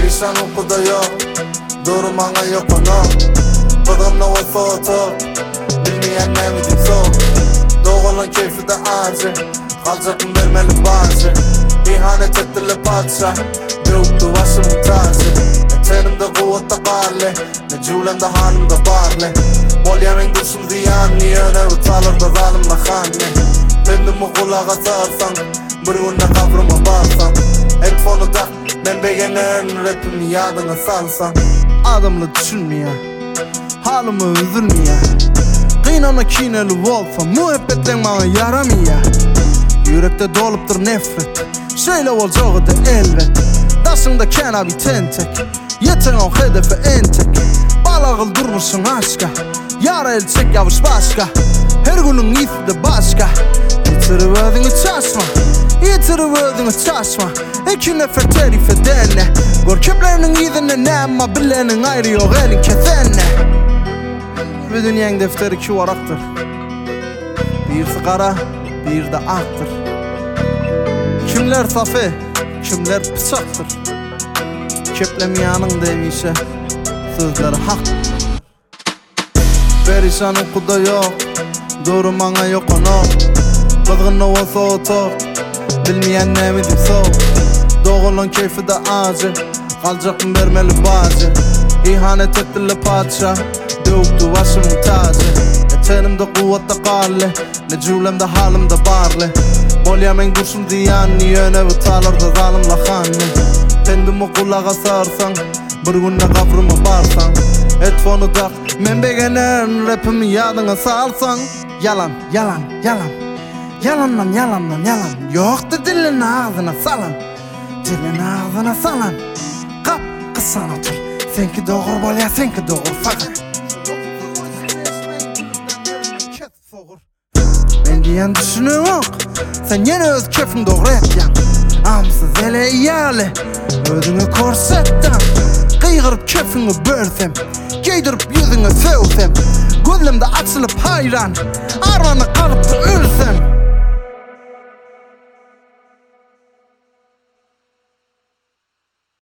Perişan okuda yok, durmana yok onu. Bıdımla o soğutu, bilmeyen ne midik soğuk. Doğulan keyfi de acı, kalacakım vermeli bazı. İhanet ettiler padişah, döktü başımın tacı. Ne tenimde kuvvette karlı, ne cülemde hanımda barlı. Bol yemin dursun ziyan, niye öne utalır da zalimle kanlı. Kendimi kulağa sarsan, bir günde kabrıma barsan. Headphone'u tak, ben beğenen rapimi yadına salsan. Adamla düşünmeye, halımı üzülmeye. Kıynana kineli olsa, muhabbetlen bana yaramaya. Yürekte doluptur nefret, şöyle olacağı da elbet. Daşında kena bir tentek, yeten o hedefe entek. Balağıl durmuşsun aşka, yara el çek yavuş başka. Her günün iyisi de başka. Yitirip ödünü çaşma, yitirip ödünü çaşma. İki nefer terif edene, görkemlerinin iyidine ne ama bilenin ayrı yok elin kesene. Bir dünyanın defteri iki varaktır, birisi kara, bir de aktır. Kimler safi, kimler bıçaktır. Keplemiyanın demişe sözleri hak. Perişan okuda yok, durmana yok onu. Kızgın ova soğutu, bilmeyen ne midik soğuk. Doğulan keyfi de acı, kalacakım vermeli bazı. İhanet ettiler padişah, döktü başımın tacı. Ne tenimde kuvvette karlı, ne cülemde halimde barlı. Bol yemin dursun ziyan, niye öne utalır da zalimle kanlı. Kendimi kulağa sarsan, bir günde kabrıma barsan. Headphone'u tak, men beğenen rapimi yadına salsan. Yalan, yalan, yalan. Yalandan, yalandan, yalan. Yoktu dilin ağzına salan. Dilin ağzına salan. Kap kısan otur. Senki doğur bol ya, senki doğur fakir. Ben diyen düşünün yok. Sen yine öz kefin doğru et yan. Amsız ele iyali, ödünü korsetten. Kıygırıp kefini bölsem, giydirip yüzünü sevsem. Gözlemde açılıp hayran, aranı kalıp da ölsem.